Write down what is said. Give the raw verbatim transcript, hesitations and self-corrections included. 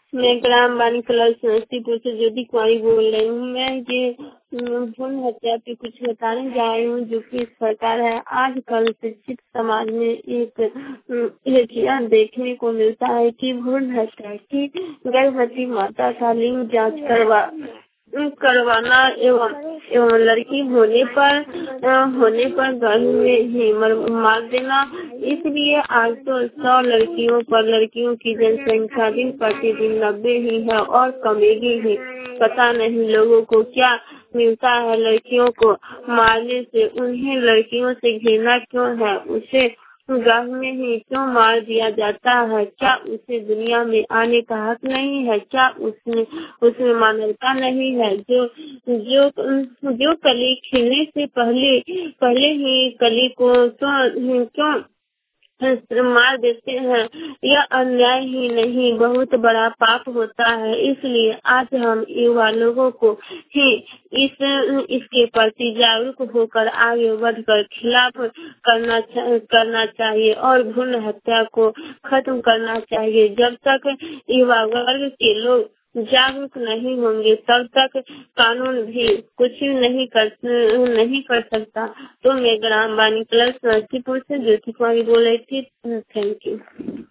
मैं ग्राम वाणी कलर समस्तीपुर से ज्योति कुमारी बोल रही हूँ। मैं ये भ्रूण हत्या पे कुछ बताने जा रही हूँ जो कि इस प्रकार है। आजकल शिक्षित समाज में एक एक देखने को मिलता है कि भ्रूण हत्या की गर्भवती माता का लिंग जांच करवा करवाना एवं एवं लड़की होने पर होने पर गर्भ में ही मार देना। इसलिए आज तो सौ लड़कियों पर लड़कियों की जनसंख्या दिन प्रतिदिन नब्बे ही है और कमेगी ही। पता नहीं लोगों को क्या मिलता है लड़कियों को मारने से। उन्हें लड़कियों से घृणा क्यों है? उसे गर्भ में ही क्यों मार दिया जाता है? क्या उसे दुनिया में आने का हक नहीं है? क्या उसमें उसमें मानवता नहीं है? जो जो जो कली खिलने से पहले पहले ही कली को क्यों क्यों मार देते हैं? यह अन्याय ही नहीं बहुत बड़ा पाप होता है। इसलिए आज हम युवा लोगों को ही इस इसके प्रति जागरूक होकर आगे बढ़कर खिलाफ करना करना चाहिए और भ्रूण हत्या को खत्म करना चाहिए। जब तक युवा वर्ग के लोग जागरूक नहीं होंगे तब तक कानून भी कुछ नहीं कर नहीं कर सकता। तो मैं ग्राम वाणी कलर समस्तीपुर से ज्योति कुमारी बोल रही थी। Thank you.